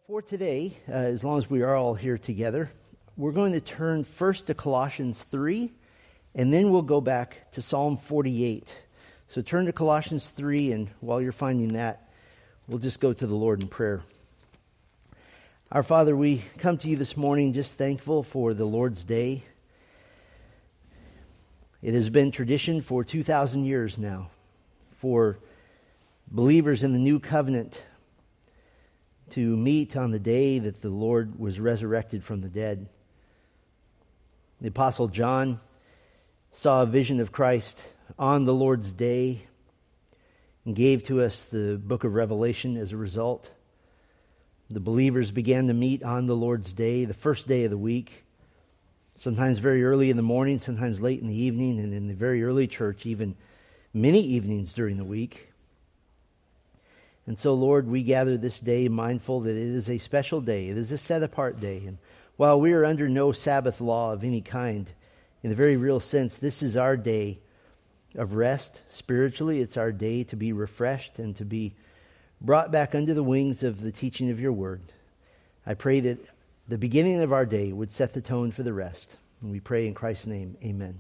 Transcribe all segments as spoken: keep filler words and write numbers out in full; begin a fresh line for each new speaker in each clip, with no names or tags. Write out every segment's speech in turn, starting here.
For today, uh, as long as we are all here together, we're going to turn first to Colossians three, and then we'll go back to Psalm forty-eight. So turn to Colossians three, and while you're finding that, we'll just go to the Lord in prayer. Our Father, we come to you this morning just thankful for the Lord's Day. It has been tradition for two thousand years now for believers in the new covenant to meet on the day that the Lord was resurrected from the dead. The Apostle John saw a vision of Christ on the Lord's day and gave to us the book of Revelation as a result. The believers began to meet on the Lord's day, the first day of the week, sometimes very early in the morning, sometimes late in the evening, and in the very early church, even many evenings during the week. And so, Lord, we gather this day mindful that it is a special day. It is a set-apart day. And while we are under no Sabbath law of any kind, in the very real sense, this is our day of rest. Spiritually, it's our day to be refreshed and to be brought back under the wings of the teaching of your word. I pray that the beginning of our day would set the tone for the rest. And we pray in Christ's name, amen.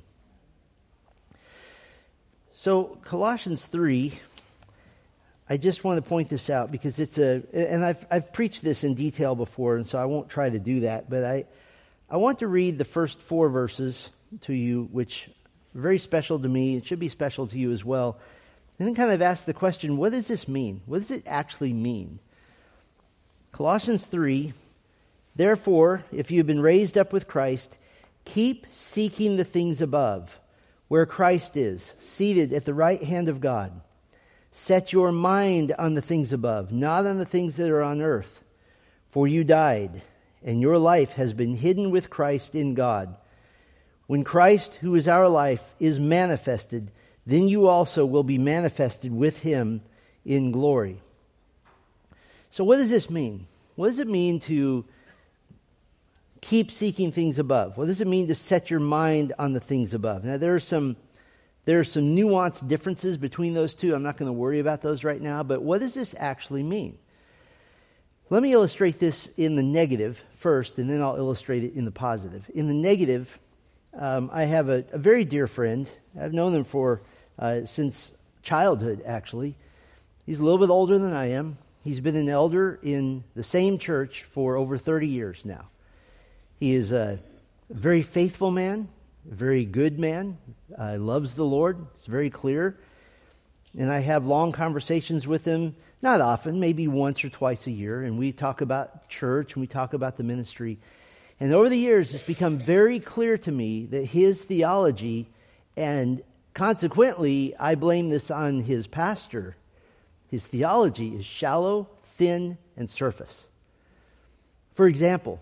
So, Colossians three... I just want to point this out because it's a, and I've I've preached this in detail before, and so I won't try to do that. But I, I want to read the first four verses to you, which are very special to me. It should be special to you as well. And then kind of ask the question: what does this mean? What does it actually mean? Colossians three. Therefore, if you have been raised up with Christ, keep seeking the things above, where Christ is, seated at the right hand of God. Set your mind on the things above, not on the things that are on earth. For you died, and your life has been hidden with Christ in God. When Christ, who is our life, is manifested, then you also will be manifested with him in glory. So what does this mean? What does it mean to keep seeking things above? What does it mean to set your mind on the things above? Now, there are some There are some nuanced differences between those two. I'm not going to worry about those right now, but what does this actually mean? Let me illustrate this in the negative first, and then I'll illustrate it in the positive. In the negative, um, I have a, a very dear friend. I've known him for uh, since childhood, actually. He's a little bit older than I am. He's been an elder in the same church for over thirty years now. He is a very faithful man. A very good man, uh, loves the Lord. It's very clear. And I have long conversations with him, not often, maybe once or twice a year. And we talk about church and we talk about the ministry. And over the years, it's become very clear to me that his theology, and consequently, I blame this on his pastor, his theology is shallow, thin, and surface. For example,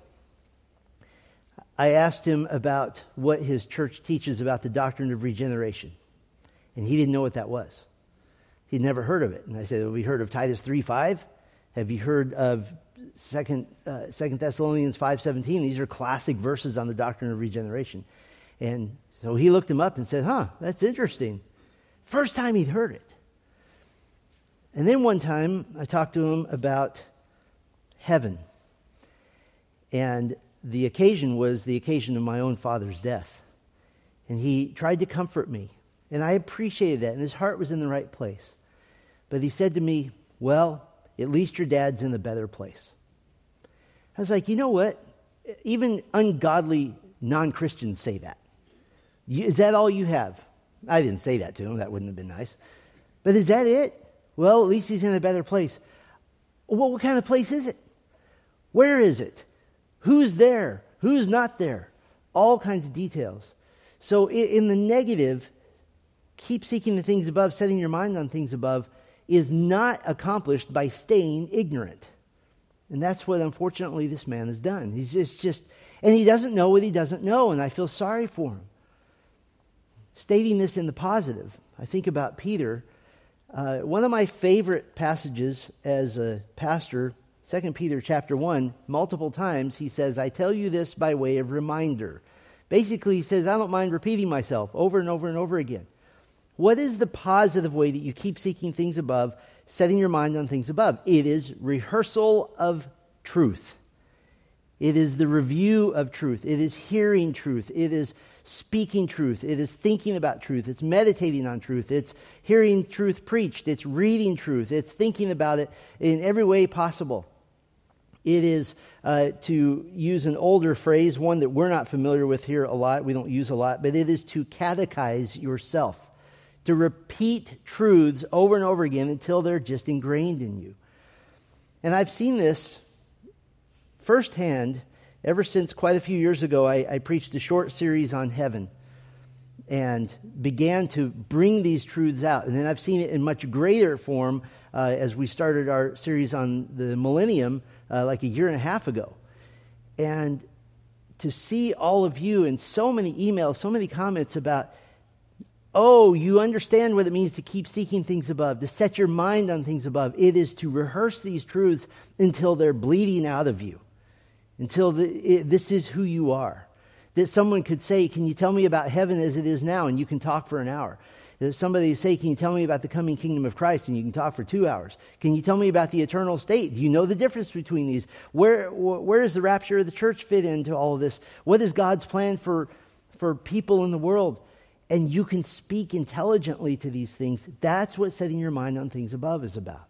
I asked him about what his church teaches about the doctrine of regeneration. And he didn't know what that was. He'd never heard of it. And I said, have you heard of Titus three five? Have you heard of Second uh, Second Thessalonians five seventeen? These are classic verses on the doctrine of regeneration. And so he looked them up and said, huh, that's interesting. First time he'd heard it. And then one time I talked to him about heaven. And the occasion was the occasion of my own father's death. And he tried to comfort me. And I appreciated that. And his heart was in the right place. But he said to me, well, at least your dad's in a better place. I was like, you know what? Even ungodly non-Christians say that. Is that all you have? I didn't say that to him. That wouldn't have been nice. But is that it? Well, at least he's in a better place. Well, what kind of place is it? Where is it? Who's there? Who's not there? All kinds of details. So in the negative, keep seeking the things above, setting your mind on things above, is not accomplished by staying ignorant. And that's what, unfortunately, this man has done. He's just, just, and he doesn't know what he doesn't know, and I feel sorry for him. Stating this in the positive, I think about Peter. Uh, one of my favorite passages as a pastor, Second Peter chapter one, multiple times he says, I tell you this by way of reminder. Basically, he says, I don't mind repeating myself over and over and over again. What is the positive way that you keep seeking things above, setting your mind on things above? It is rehearsal of truth. It is the review of truth. It is hearing truth. It is speaking truth. It is thinking about truth. It's meditating on truth. It's hearing truth preached. It's reading truth. It's thinking about it in every way possible. It is, uh, to use an older phrase, one that we're not familiar with here a lot, we don't use a lot, but it is to catechize yourself, to repeat truths over and over again until they're just ingrained in you. And I've seen this firsthand ever since quite a few years ago. I, I preached a short series on heaven and began to bring these truths out. And then I've seen it in much greater form uh, as we started our series on the millennium uh, like a year and a half ago. And to see all of you in so many emails, so many comments about, oh, you understand what it means to keep seeking things above, to set your mind on things above. It is to rehearse these truths until they're bleeding out of you, until the, it, this is who you are. That someone could say, can you tell me about heaven as it is now? And you can talk for an hour. That somebody say, can you tell me about the coming kingdom of Christ? And you can talk for two hours. Can you tell me about the eternal state? Do you know the difference between these? Where, where does the rapture of the church fit into all of this? What is God's plan for, for people in the world? And you can speak intelligently to these things. That's what setting your mind on things above is about.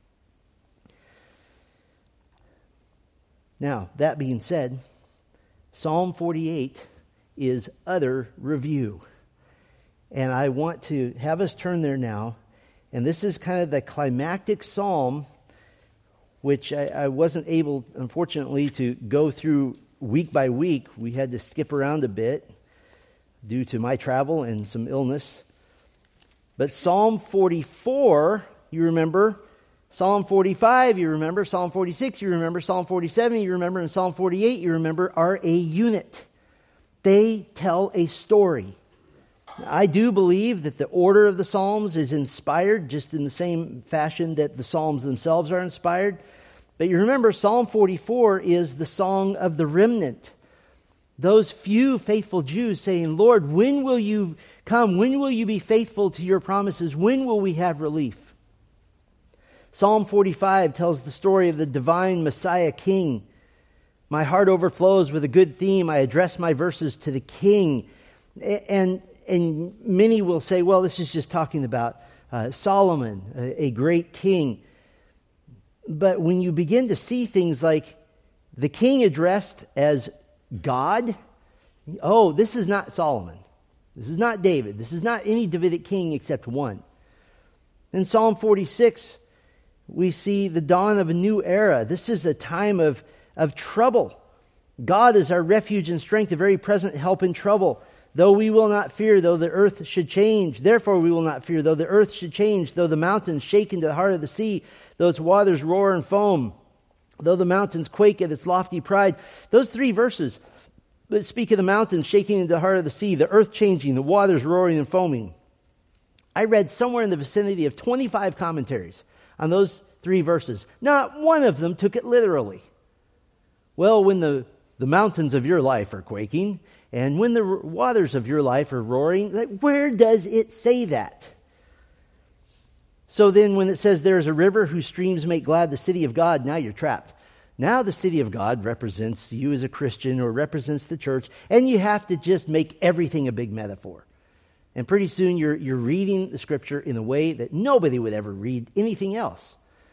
Now, that being said, Psalm forty-eight is utter review. And I want to have us turn there now. And this is kind of the climactic psalm, which I, I wasn't able, unfortunately, to go through week by week. We had to skip around a bit due to my travel and some illness. But Psalm forty-four, you remember. Psalm forty-five, you remember. Psalm forty-six, you remember. Psalm forty-seven, you remember. And Psalm forty-eight, you remember, are a unit. They tell a story. I do believe that the order of the Psalms is inspired just in the same fashion that the Psalms themselves are inspired. But you remember, Psalm forty-four is the song of the remnant. Those few faithful Jews saying, Lord, when will you come? When will you be faithful to your promises? When will we have relief? Psalm forty-five tells the story of the divine Messiah King. My heart overflows with a good theme. I address my verses to the King. And, and many will say, well, this is just talking about uh, Solomon, a, a great king. But when you begin to see things like the king addressed as God, oh, this is not Solomon. This is not David. This is not any Davidic king except one. In Psalm forty-six, we see the dawn of a new era. This is a time of, of trouble. God is our refuge and strength, a very present help in trouble. Though we will not fear, though the earth should change. Therefore we will not fear, though the earth should change, though the mountains shake into the heart of the sea, though its waters roar and foam, though the mountains quake at its lofty pride. Those three verses that speak of the mountains shaking into the heart of the sea, the earth changing, the waters roaring and foaming. I read somewhere in the vicinity of twenty-five commentaries on those three verses. Not one of them took it literally. Well, when the, the mountains of your life are quaking, and when the waters of your life are roaring, like, where does it say that? So then when it says there is a river whose streams make glad the city of God, now you're trapped. Now the city of God represents you as a Christian or represents the church, and you have to just make everything a big metaphor. And pretty soon you're, you're reading the scripture in a way that nobody would ever read anything else.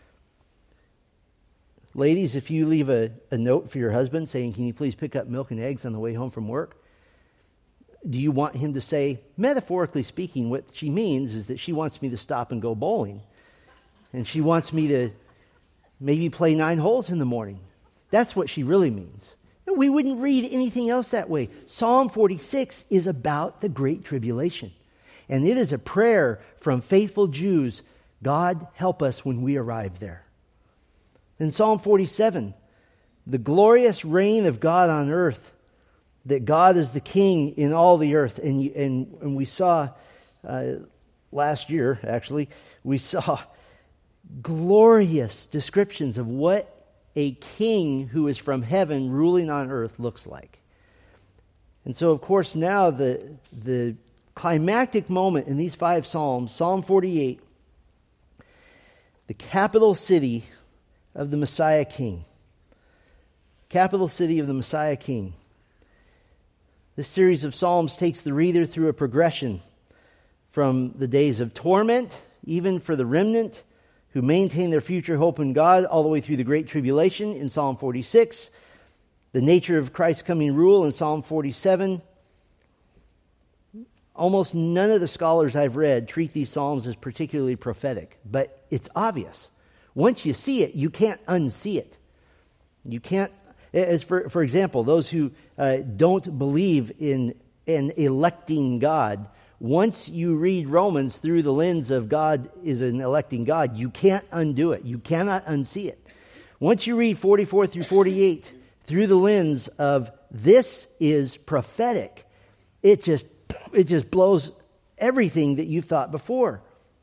Ladies, if you leave a, a note for your husband saying, can you please pick up milk and eggs on the way home from work? Do you want him to say, metaphorically speaking, what she means is that she wants me to stop and go bowling. And she wants me to maybe play nine holes in the morning. That's what she really means. And we wouldn't read anything else that way. Psalm forty-six is about the Great Tribulation. And it is a prayer from faithful Jews. God, help us when we arrive there. In Psalm forty-seven, the glorious reign of God on earth, that God is the king in all the earth. And, you, and, and we saw uh, last year, actually, we saw glorious descriptions of what a king who is from heaven ruling on earth looks like. And so, of course, now the, the climactic moment in these five Psalms, Psalm forty-eight, the capital city of the Messiah King. capital city of the Messiah King. This series of Psalms takes the reader through a progression from the days of torment, even for the remnant who maintain their future hope in God, all the way through the Great Tribulation in Psalm forty-six, the nature of Christ's coming rule in Psalm forty-seven. Almost none of the scholars I've read treat these Psalms as particularly prophetic, but it's obvious. Once you see it, you can't unsee it. You can't, as for, for example, those who uh, don't believe in an electing God, once you read Romans through the lens of God is an electing God, you can't undo it. You cannot unsee it. Once you read forty-four through forty-eight through the lens of this is prophetic, it just it just blows everything that you've thought before.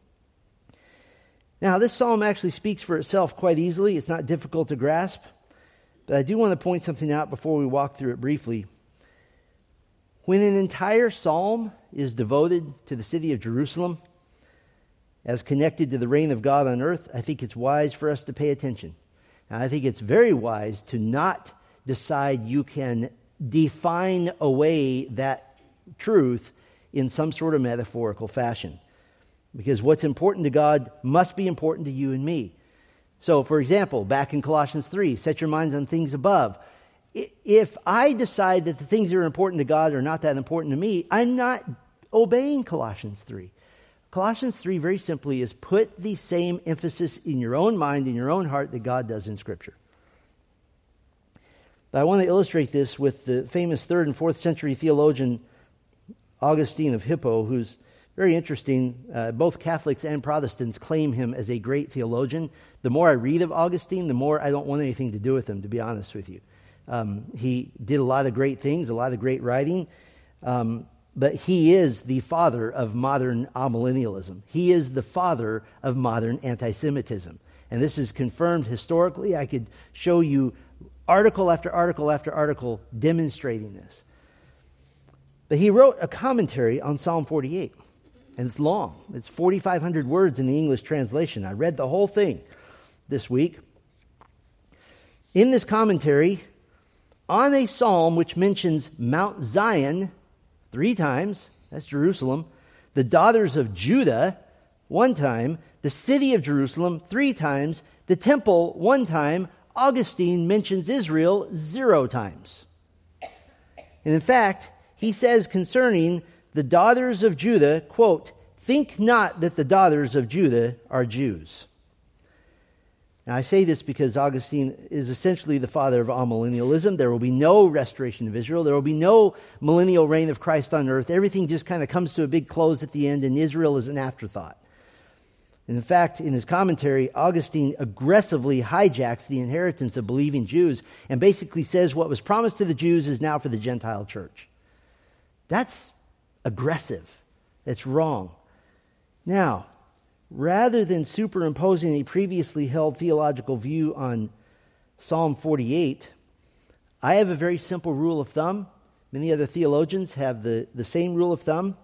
Now, this psalm actually speaks for itself quite easily. It's not difficult to grasp. But I do want to point something out before we walk through it briefly. When an entire psalm is devoted to the city of Jerusalem as connected to the reign of God on earth, I think it's wise for us to pay attention. And I think it's very wise to not decide you can define away that truth in some sort of metaphorical fashion. Because what's important to God must be important to you and me. So, for example, back in Colossians three, set your minds on things above. If I decide that the things that are important to God are not that important to me, I'm not obeying Colossians three. Colossians three, very simply, is put the same emphasis in your own mind, in your own heart, that God does in Scripture. But I want to illustrate this with the famous third and fourth century theologian Augustine of Hippo, who's very interesting. Uh, both Catholics and Protestants claim him as a great theologian. The more I read of Augustine, the more I don't want anything to do with him, to be honest with you. Um, he did a lot of great things, a lot of great writing, um, but he is the father of modern amillennialism. He is the father of modern anti-Semitism. And this is confirmed historically. I could show you article after article after article demonstrating this. But he wrote a commentary on Psalm forty-eight. And it's long. It's forty-five hundred words in the English translation. I read the whole thing this week. In this commentary, on a psalm which mentions Mount Zion three times, that's Jerusalem, the daughters of Judah one time, the city of Jerusalem three times, the temple one time, Augustine mentions Israel zero times. And in fact, he says concerning the daughters of Judah, quote, "Think not that the daughters of Judah are Jews." Now I say this because Augustine is essentially the father of amillennialism. There will be no restoration of Israel. There will be no millennial reign of Christ on earth. Everything just kind of comes to a big close at the end, and Israel is an afterthought. And in fact, in his commentary, Augustine aggressively hijacks the inheritance of believing Jews and basically says what was promised to the Jews is now for the Gentile church. That's aggressive. It's wrong. Now, rather than superimposing a previously held theological view on Psalm forty-eight, I have a very simple rule of thumb. Many other theologians have the, the same rule of thumb.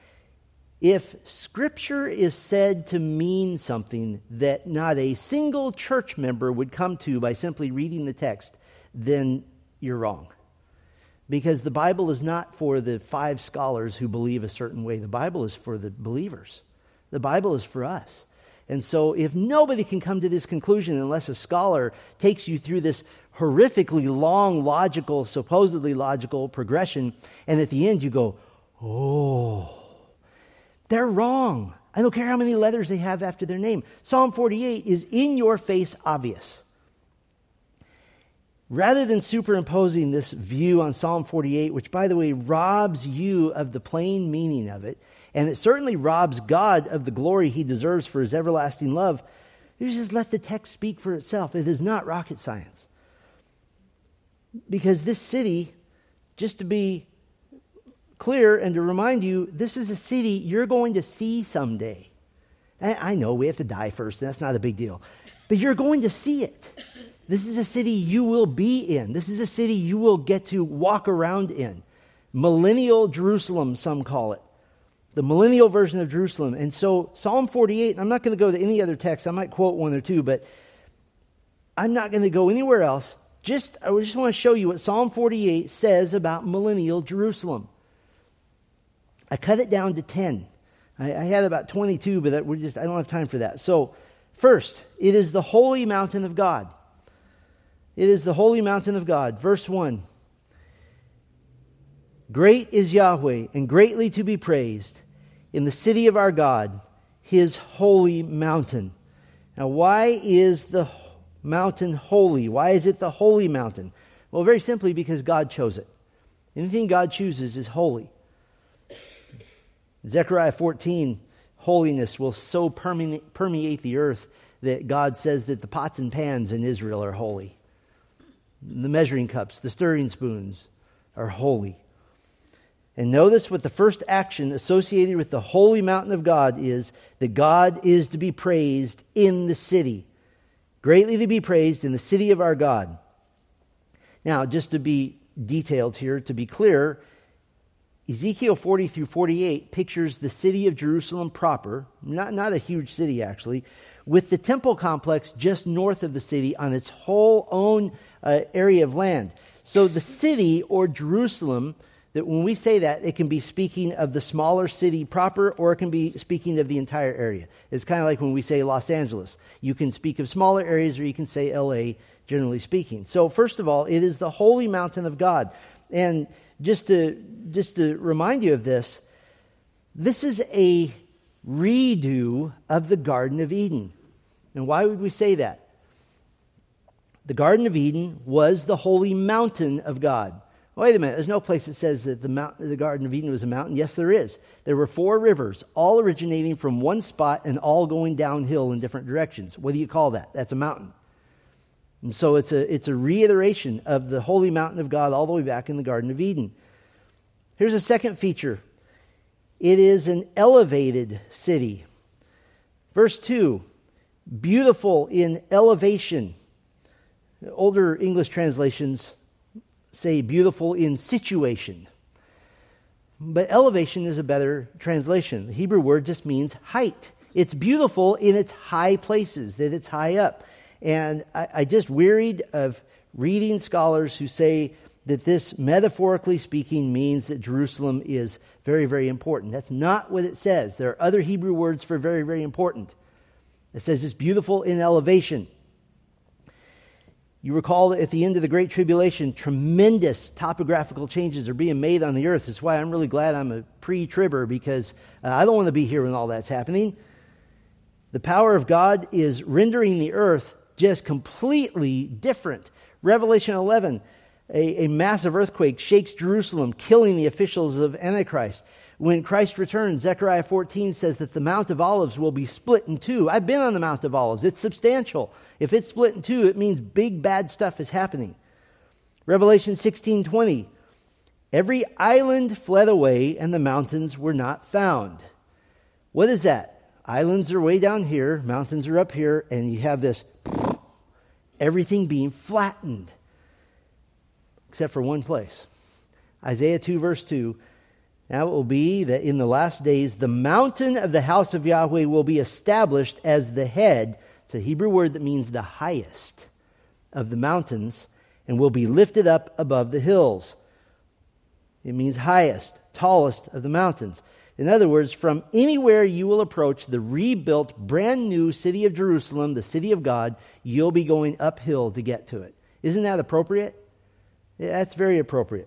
If Scripture is said to mean something that not a single church member would come to by simply reading the text, then you're wrong. Because the Bible is not for the five scholars who believe a certain way. The Bible is for the believers. The Bible is for us. And so if nobody can come to this conclusion unless a scholar takes you through this horrifically long, logical, supposedly logical progression, and at the end you go, oh, they're wrong. I don't care how many letters they have after their name. Psalm forty-eight is in your face obvious. Rather than superimposing this view on Psalm forty-eight, which, by the way, robs you of the plain meaning of it, and it certainly robs God of the glory he deserves for his everlasting love, you just let the text speak for itself. It is not rocket science. Because this city, just to be clear and to remind you, this is a city you're going to see someday. I know we have to die first, and that's not a big deal. But you're going to see it. This is a city you will be in. This is a city you will get to walk around in. Millennial Jerusalem, some call it. The millennial version of Jerusalem. And so Psalm forty-eight, I'm not going to go to any other text. I might quote one or two, but I'm not going to go anywhere else. just I just want to show you what Psalm forty-eight says about millennial Jerusalem. I cut it down to ten. I, I had about twenty-two, but that, we're just I don't have time for that. So, first, it is the holy mountain of God. It is the holy mountain of God. Verse one. Great is Yahweh, and greatly to be praised in the city of our God, His holy mountain. Now, why is the mountain holy? Why is it the holy mountain? Well, very simply because God chose it. Anything God chooses is holy. Zechariah fourteen, holiness will so permeate, permeate the earth that God says that the pots and pans in Israel are holy. The measuring cups, the stirring spoons are holy. And notice what the first action associated with the holy mountain of God is, that God is to be praised in the city. Greatly to be praised in the city of our God. Now, just to be detailed here, to be clear, Ezekiel forty through forty-eight pictures the city of Jerusalem proper, not, not a huge city actually, with the temple complex just north of the city on its whole own uh, area of land. So the city, or Jerusalem, that when we say that, it can be speaking of the smaller city proper, or it can be speaking of the entire area. It's kind of like when we say Los Angeles. You can speak of smaller areas, or you can say L A, generally speaking. So first of all, it is the holy mountain of God. And just to, just to remind you of this, this is a redo of the Garden of Eden. And why would we say that? The Garden of Eden was the holy mountain of God. Wait a minute, there's no place that says that the, mount, the Garden of Eden was a mountain. Yes, there is. There were four rivers, all originating from one spot and all going downhill in different directions. What do you call that? That's a mountain. And so it's a, it's a reiteration of the holy mountain of God all the way back in the Garden of Eden. Here's a second feature. It is an elevated city. Verse two, beautiful in elevation. Older English translations say beautiful in situation. But elevation is a better translation. The Hebrew word just means height. It's beautiful in its high places, that it's high up. And I, I just wearied of reading scholars who say that this, metaphorically speaking, means that Jerusalem is very, very important. That's not what it says. There are other Hebrew words for very, very important. It says it's beautiful in elevation. You recall that at the end of the Great Tribulation, tremendous topographical changes are being made on the earth. That's why I'm really glad I'm a pre-tribber, because uh, I don't want to be here when all that's happening. The power of God is rendering the earth just completely different. Revelation eleven, a, a massive earthquake shakes Jerusalem, killing the officials of Antichrist. When Christ returns, Zechariah fourteen says that the Mount of Olives will be split in two. I've been on the Mount of Olives. It's substantial. If it's split in two, it means big bad stuff is happening. Revelation sixteen twenty. Every island fled away and the mountains were not found. What is that? Islands are way down here, mountains are up here, and you have this everything being flattened. Except for one place. Isaiah two verse two. Now it will be that in the last days the mountain of the house of Yahweh will be established as the head. It's a Hebrew word that means the highest of the mountains, and will be lifted up above the hills. It means highest, tallest of the mountains. In other words, from anywhere you will approach the rebuilt, brand new city of Jerusalem, the city of God, you'll be going uphill to get to it. Isn't that appropriate? Yeah, that's very appropriate.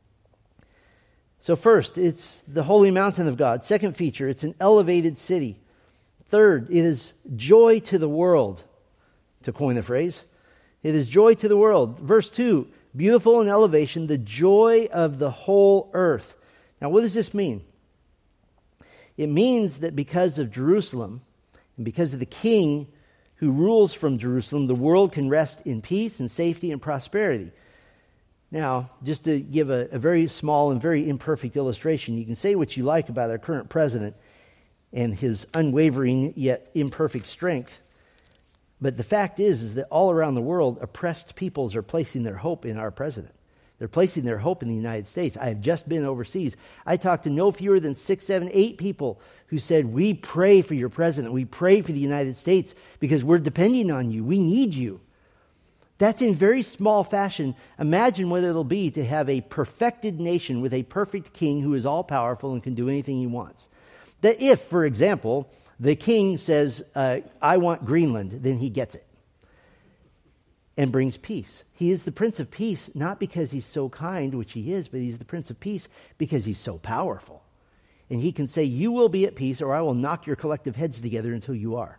So first, it's the holy mountain of God. Second feature, it's an elevated city. Third, it is joy to the world, to coin the phrase. It is joy to the world. Verse two, beautiful in elevation, the joy of the whole earth. Now, what does this mean? It means that because of Jerusalem, and because of the king who rules from Jerusalem, the world can rest in peace and safety and prosperity. Now, just to give a, a very small and very imperfect illustration, you can say what you like about our current president and his unwavering yet imperfect strength. But the fact is, is that all around the world, oppressed peoples are placing their hope in our president. They're placing their hope in the United States. I have just been overseas. I talked to no fewer than six, seven, eight people who said, we pray for your president. We pray for the United States because we're depending on you. We need you. That's in very small fashion. Imagine what it'll be to have a perfected nation with a perfect king who is all-powerful and can do anything he wants. That if, for example, the king says, uh, I want Greenland, then he gets it and brings peace. He is the Prince of Peace, not because he's so kind, which he is, but he's the Prince of Peace because he's so powerful. And he can say, you will be at peace, or I will knock your collective heads together until you are.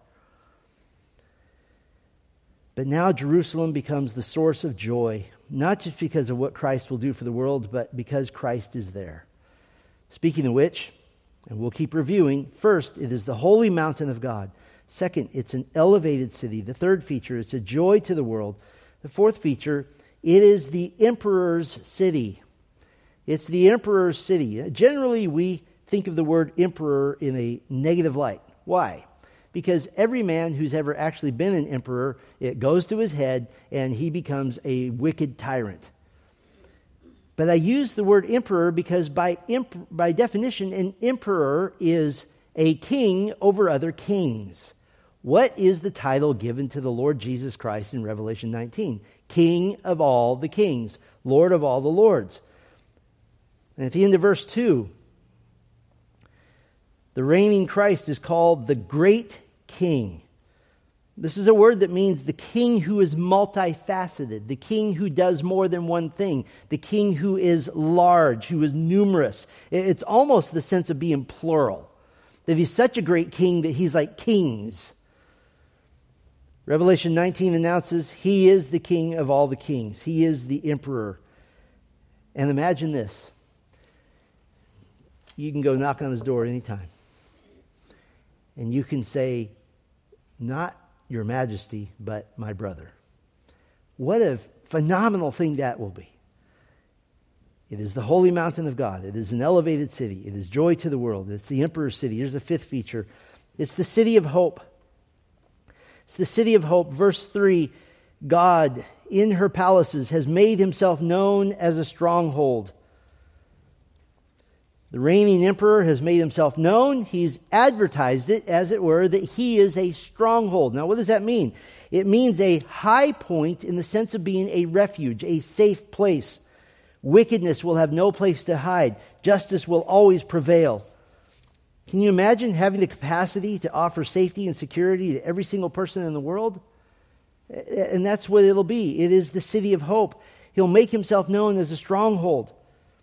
But now Jerusalem becomes the source of joy, not just because of what Christ will do for the world, but because Christ is there. Speaking of which, and we'll keep reviewing, first, it is the holy mountain of God. Second, it's an elevated city. The third feature, it's a joy to the world. The fourth feature, it is the emperor's city. It's the emperor's city. Generally, we think of the word emperor in a negative light. Why? Because every man who's ever actually been an emperor, it goes to his head and he becomes a wicked tyrant. But I use the word emperor because by imp- by definition, an emperor is a king over other kings. What is the title given to the Lord Jesus Christ in Revelation nineteen? King of all the kings, Lord of all the lords. And at the end of verse two, the reigning Christ is called the Great King. This is a word that means the king who is multifaceted, the king who does more than one thing, the king who is large, who is numerous. It's almost the sense of being plural, that he's such a great king that he's like kings. Revelation nineteen announces he is the king of all the kings. He is the emperor. And imagine this. You can go knock on his door anytime. And you can say, not your majesty, but my brother. What a phenomenal thing that will be. It is the holy mountain of God. It is an elevated city. It is joy to the world. It's the emperor's city. Here's the fifth feature. It's the city of hope. It's the city of hope. Verse three, God in her palaces has made himself known as a stronghold. The reigning emperor has made himself known. He's advertised it, as it were, that he is a stronghold. Now, what does that mean? It means a high point in the sense of being a refuge, a safe place. Wickedness will have no place to hide. Justice will always prevail. Can you imagine having the capacity to offer safety and security to every single person in the world? And that's what it'll be. It is the city of hope. He'll make himself known as a stronghold.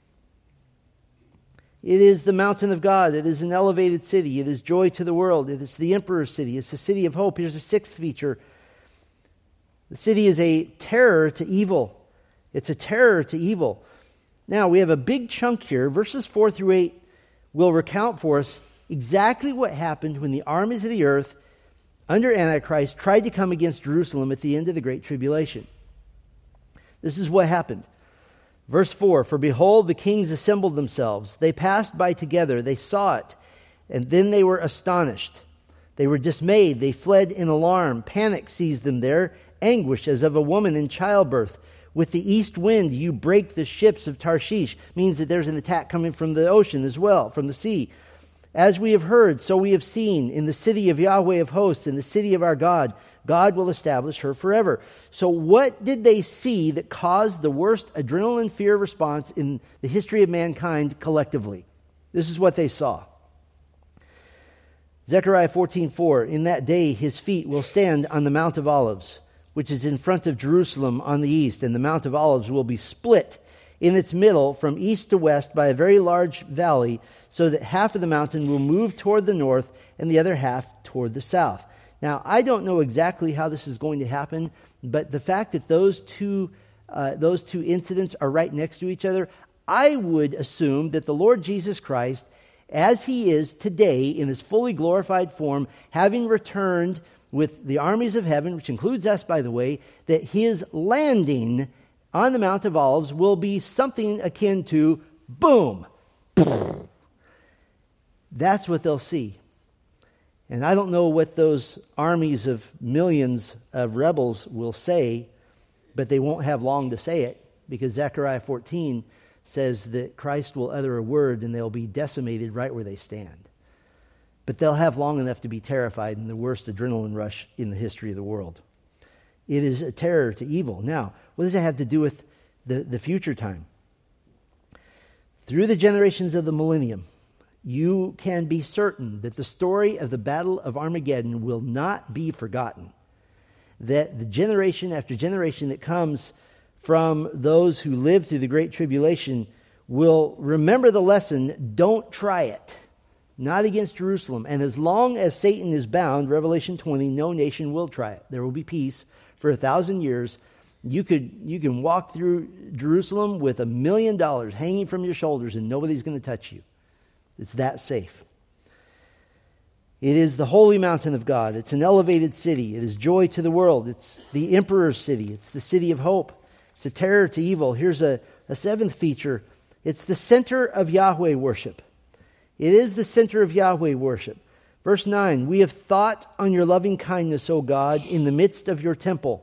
It is the mountain of God. It is an elevated city. It is joy to the world. It is the emperor's city. It's the city of hope. Here's the sixth feature. The city is a terror to evil. It's a terror to evil. Now, we have a big chunk here. Verses four through eight will recount for us exactly what happened when the armies of the earth under Antichrist tried to come against Jerusalem at the end of the Great Tribulation. This is what happened. Verse four, for behold, the kings assembled themselves. They passed by together. They saw it. And then they were astonished. They were dismayed. They fled in alarm. Panic seized them there, anguish as of a woman in childbirth. With the east wind, you break the ships of Tarshish. Means that there's an attack coming from the ocean as well, from the sea. As we have heard, so we have seen in the city of Yahweh of hosts, in the city of our God. God will establish her forever. So what did they see that caused the worst adrenaline fear response in the history of mankind collectively? This is what they saw. Zechariah fourteen four, in that day his feet will stand on the Mount of Olives, which is in front of Jerusalem on the east, and the Mount of Olives will be split in its middle from east to west by a very large valley, so that half of the mountain will move toward the north and the other half toward the south. Now, I don't know exactly how this is going to happen, but the fact that those two uh, those two incidents are right next to each other, I would assume that the Lord Jesus Christ, as he is today in his fully glorified form, having returned with the armies of heaven, which includes us, by the way, that his landing on the Mount of Olives will be something akin to boom. That's what they'll see. And I don't know what those armies of millions of rebels will say, but they won't have long to say it, because Zechariah fourteen says that Christ will utter a word and they'll be decimated right where they stand. But they'll have long enough to be terrified in the worst adrenaline rush in the history of the world. It is a terror to evil. Now, what does that have to do with the, the future time? Through the generations of the millennium, you can be certain that the story of the Battle of Armageddon will not be forgotten. That the generation after generation that comes from those who lived through the Great Tribulation will remember the lesson, don't try it. Not against Jerusalem. And as long as Satan is bound, Revelation twenty, no nation will try it. There will be peace for a thousand years. You could you can walk through Jerusalem with a million dollars hanging from your shoulders and nobody's going to touch you. It's that safe. It is the holy mountain of God. It's an elevated city. It is joy to the world. It's the emperor's city. It's the city of hope. It's a terror to evil. Here's a, a seventh feature. It's the center of Yahweh worship. It is the center of Yahweh worship. Verse nine, we have thought on your loving kindness, O God, in the midst of your temple.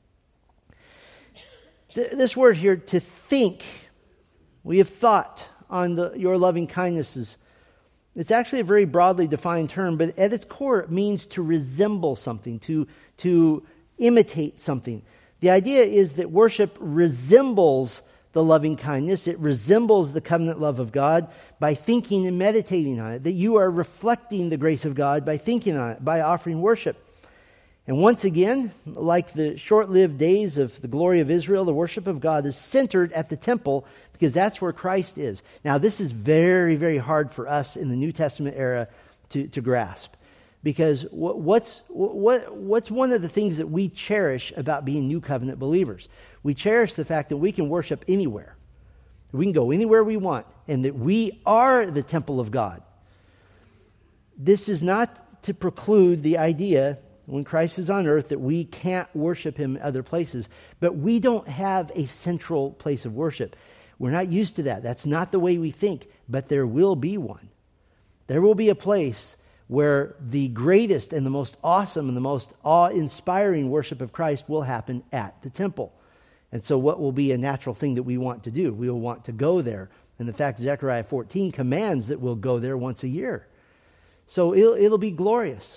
Th- this word here, to think, we have thought on the, your loving kindnesses. It's actually a very broadly defined term, but at its core it means to resemble something, to, to imitate something. The idea is that worship resembles the loving kindness. It resembles the covenant love of God by thinking and meditating on it. That you are reflecting the grace of God by thinking on it, by offering worship. And once again, like the short-lived days of the glory of Israel, the worship of God is centered at the temple because that's where Christ is. Now, this is very, very hard for us in the New Testament era to, to grasp. Because what's, what, what's one of the things that we cherish about being New Covenant believers? We cherish the fact that we can worship anywhere. We can go anywhere we want, and that we are the temple of God. This is not to preclude the idea, when Christ is on earth, that we can't worship Him in other places. But we don't have a central place of worship. We're not used to that. That's not the way we think. But there will be one. There will be a place where the greatest and the most awesome and the most awe-inspiring worship of Christ will happen at the temple. And so what will be a natural thing that we want to do? We will want to go there. And in fact, Zechariah fourteen commands that we'll go there once a year. So it'll, it'll be glorious.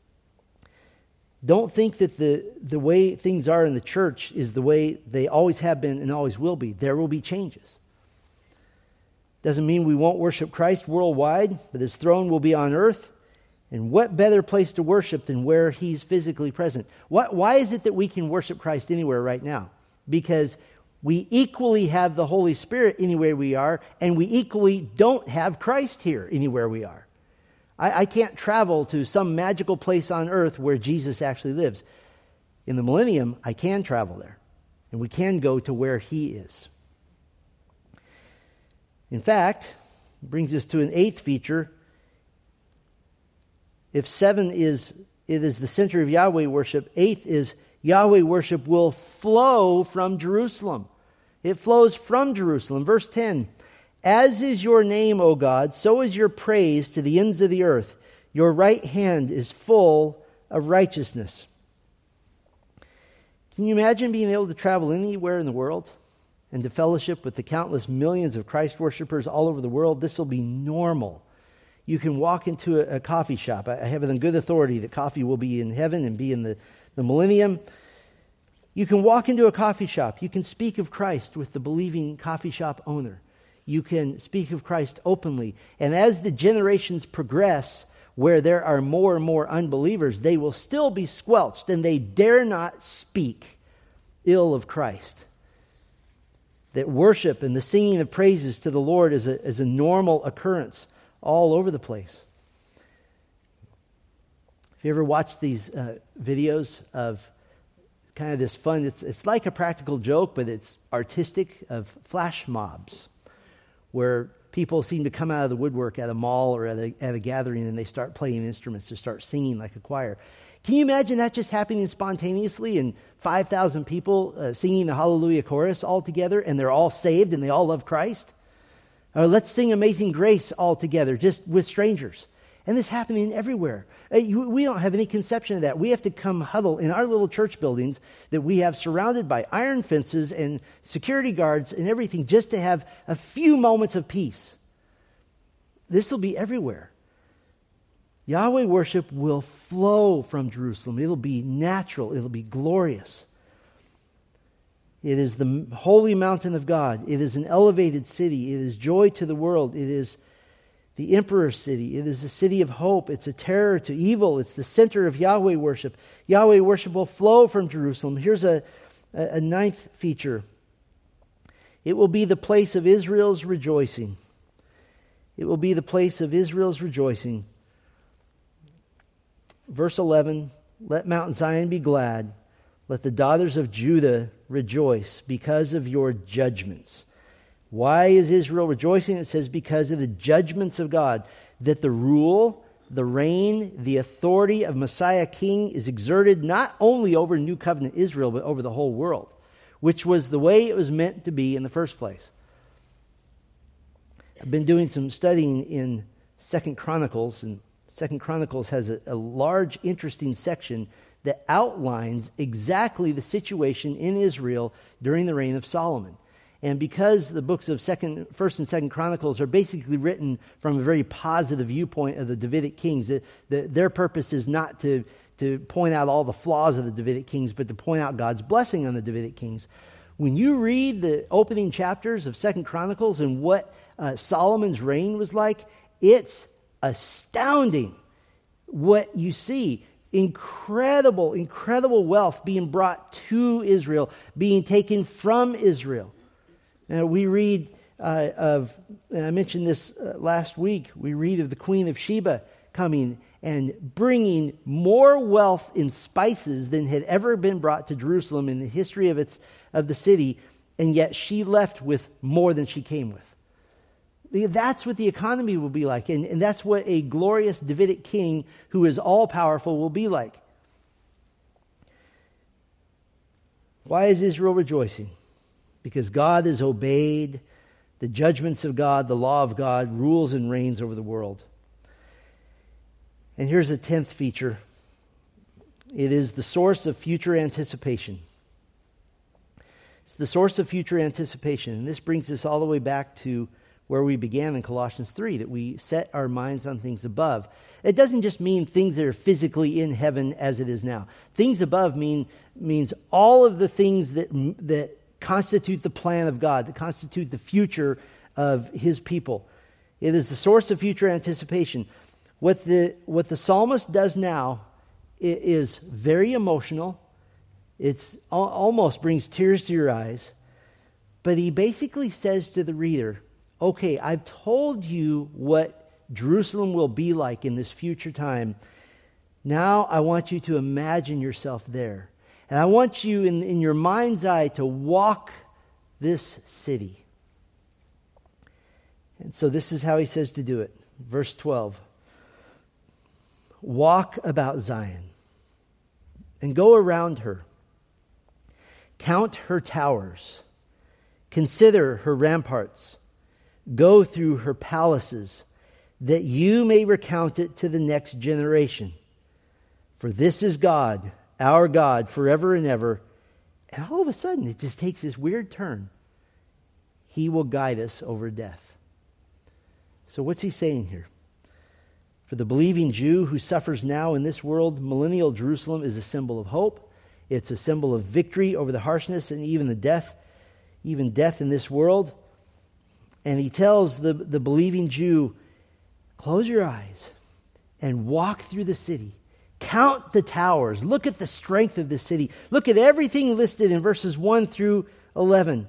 Don't think that the, the way things are in the church is the way they always have been and always will be. There will be changes. Doesn't mean we won't worship Christ worldwide, but His throne will be on earth. And what better place to worship than where He's physically present? What, why is it that we can worship Christ anywhere right now? Because we equally have the Holy Spirit anywhere we are, and we equally don't have Christ here anywhere we are. I, I can't travel to some magical place on earth where Jesus actually lives. In the millennium, I can travel there, and we can go to where He is. In fact, it brings us to an eighth feature. If seven is, it is the center of Yahweh worship, eighth is Yahweh worship will flow from Jerusalem. It flows from Jerusalem. Verse ten, as is your name, O God, so is your praise to the ends of the earth. Your right hand is full of righteousness. Can you imagine being able to travel anywhere in the world and to fellowship with the countless millions of Christ worshipers all over the world? This will be normal. You can walk into a, a coffee shop. I have it on good authority that coffee will be in heaven and be in the, the millennium. You can walk into a coffee shop. You can speak of Christ with the believing coffee shop owner. You can speak of Christ openly. And as the generations progress, where there are more and more unbelievers, they will still be squelched, and they dare not speak ill of Christ. That worship and the singing of praises to the Lord is a, is a normal occurrence all over the place. Have you ever watched these uh, videos of kind of this fun, it's, it's like a practical joke, but it's artistic, of flash mobs, where people seem to come out of the woodwork at a mall or at a, at a gathering, and they start playing instruments to start singing like a choir. Can you imagine that just happening spontaneously, and five thousand people uh, singing the Hallelujah chorus all together, and they're all saved and they all love Christ? Or let's sing Amazing Grace all together, just with strangers. And this happening everywhere. Uh, you, we don't have any conception of that. We have to come huddle in our little church buildings that we have surrounded by iron fences and security guards and everything, just to have a few moments of peace. This will be everywhere. Yahweh worship will flow from Jerusalem. It'll be natural. It'll be glorious. It is the holy mountain of God. It is an elevated city. It is joy to the world. It is the emperor's city. It is the city of hope. It's a terror to evil. It's the center of Yahweh worship. Yahweh worship will flow from Jerusalem. Here's a, a, a ninth feature. It will be the place of Israel's rejoicing. It will be the place of Israel's rejoicing. Verse eleven, let Mount Zion be glad. Let the daughters of Judah rejoice because of your judgments. Why is Israel rejoicing? It says because of the judgments of God, that the rule, the reign, the authority of Messiah King is exerted not only over New Covenant Israel, but over the whole world, which was the way it was meant to be in the first place. I've been doing some studying in Second Chronicles, and Second Chronicles has a, a large, interesting section that outlines exactly the situation in Israel during the reign of Solomon. And because the books of Second, First and Second Chronicles are basically written from a very positive viewpoint of the Davidic kings, the, the, their purpose is not to, to point out all the flaws of the Davidic kings, but to point out God's blessing on the Davidic kings. When you read the opening chapters of Second Chronicles and what uh, Solomon's reign was like, it's astounding what you see. Incredible, incredible wealth being brought to Israel, being taken from Israel. And we read uh, of, and I mentioned this uh, last week, we read of the Queen of Sheba coming and bringing more wealth in spices than had ever been brought to Jerusalem in the history of its of the city, and yet she left with more than she came with. That's what the economy will be like, and, and that's what a glorious Davidic king who is all-powerful will be like. Why is Israel rejoicing? Because God has obeyed the judgments of God, the law of God, rules and reigns over the world. And here's a tenth feature. It is the source of future anticipation. It's the source of future anticipation. And this brings us all the way back to where we began in Colossians three, that we set our minds on things above. It doesn't just mean things that are physically in heaven as it is now. Things above mean means all of the things that that constitute the plan of God, that constitute the future of His people. It is the source of future anticipation. What the what the psalmist does now is very emotional. It's almost brings tears to your eyes. But he basically says to the reader, okay, I've told you what Jerusalem will be like in this future time. Now I want you to imagine yourself there. And I want you in, in your mind's eye to walk this city. And so this is how he says to do it. Verse twelve. Walk about Zion and go around her. Count her towers. Consider her ramparts. Go through her palaces, that you may recount it to the next generation. For this is God, our God, forever and ever. And all of a sudden, it just takes this weird turn. He will guide us over death. So what's he saying here? For the believing Jew who suffers now in this world, millennial Jerusalem is a symbol of hope. It's a symbol of victory over the harshness and even the death, even death in this world. And he tells the, the believing Jew, close your eyes and walk through the city. Count the towers. Look at the strength of this city. Look at everything listed in verses one through eleven.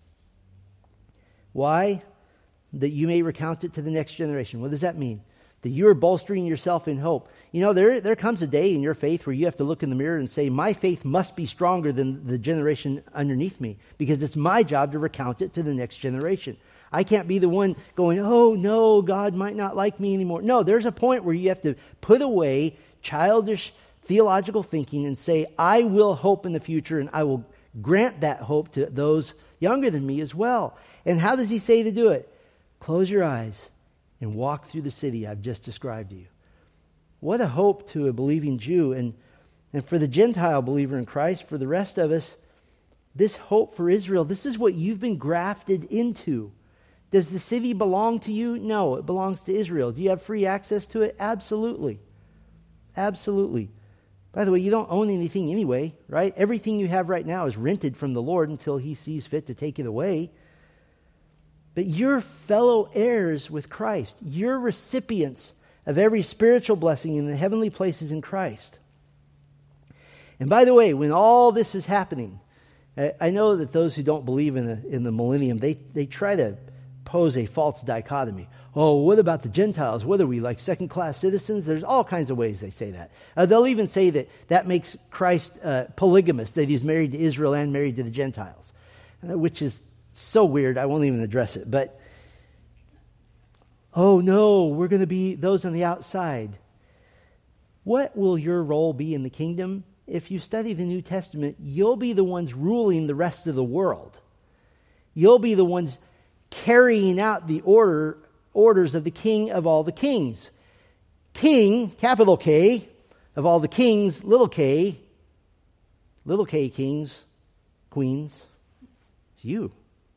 Why? That you may recount it to the next generation. What does that mean? That you are bolstering yourself in hope. You know, there, there comes a day in your faith where you have to look in the mirror and say, my faith must be stronger than the generation underneath me, because it's my job to recount it to the next generation. I can't be the one going, oh no, God might not like me anymore. No, there's a point where you have to put away childish theological thinking and say, I will hope in the future, and I will grant that hope to those younger than me as well. And how does he say to do it? Close your eyes and walk through the city I've just described to you. What a hope to a believing Jew. And, and for the Gentile believer in Christ, for the rest of us, this hope for Israel, this is what you've been grafted into. Does the city belong to you? No, it belongs to Israel. Do you have free access to it? Absolutely. Absolutely. By the way, you don't own anything anyway, right? Everything you have right now is rented from the Lord until he sees fit to take it away. But you're fellow heirs with Christ. You're recipients of every spiritual blessing in the heavenly places in Christ. And by the way, when all this is happening, I know that those who don't believe in the, in the millennium, they, they try to pose a false dichotomy. Oh, what about the Gentiles? What are we, like second-class citizens? There's all kinds of ways they say that. Uh, they'll even say that that makes Christ uh, polygamous, that he's married to Israel and married to the Gentiles, uh, which is so weird, I won't even address it. But, oh no, we're going to be those on the outside. What will your role be in the kingdom? If you study the New Testament, you'll be the ones ruling the rest of the world. You'll be the ones carrying out the order orders of the King of all the kings. King, capital K, of all the kings, little k, little k kings, queens, it's you.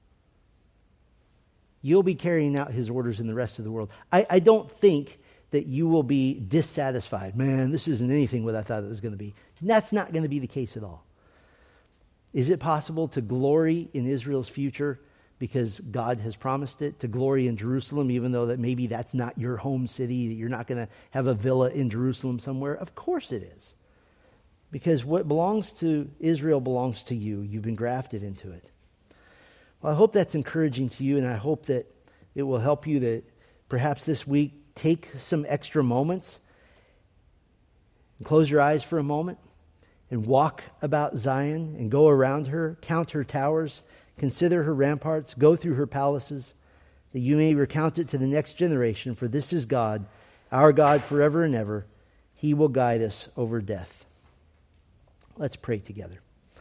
You'll be carrying out his orders in the rest of the world. I, I don't think that you will be dissatisfied. Man, this isn't anything what I thought it was going to be. That's not going to be the case at all. Is it possible to glory in Israel's future because God has promised it, to glory in Jerusalem, even though that maybe that's not your home city, that you're not going to have a villa in Jerusalem somewhere? Of course it is. Because what belongs to Israel belongs to you. You've been grafted into it. Well, I hope that's encouraging to you, and I hope that it will help you to perhaps this week take some extra moments and close your eyes for a moment and walk about Zion and go around her, count her towers, consider her ramparts, go through her palaces, that you may recount it to the next generation. For this is God, our God forever and ever. He will guide us over death. Let's pray together.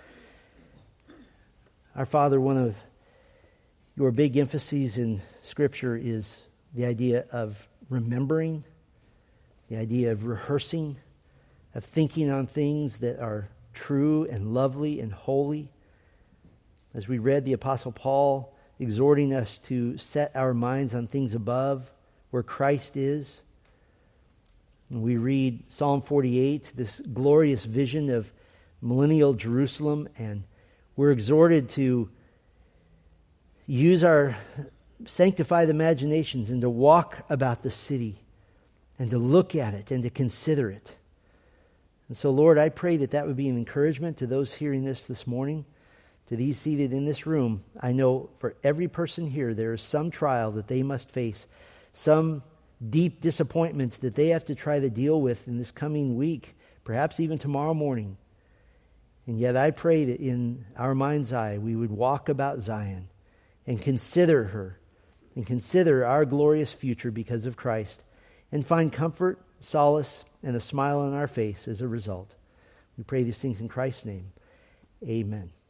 Our Father, one of your big emphases in Scripture is the idea of remembering, the idea of rehearsing, of thinking on things that are true and lovely and holy. As we read the Apostle Paul exhorting us to set our minds on things above, where Christ is. And we read Psalm forty-eight, this glorious vision of millennial Jerusalem, and we're exhorted to use our sanctified imaginations and to walk about the city and to look at it and to consider it. And so, Lord, I pray that that would be an encouragement to those hearing this this morning, to these seated in this room. I know for every person here, there is some trial that they must face, some deep disappointment that they have to try to deal with in this coming week, perhaps even tomorrow morning. And yet I pray that in our mind's eye, we would walk about Zion and consider her and consider our glorious future because of Christ and find comfort, solace, and a smile on our face as a result. We pray these things in Christ's name. Amen.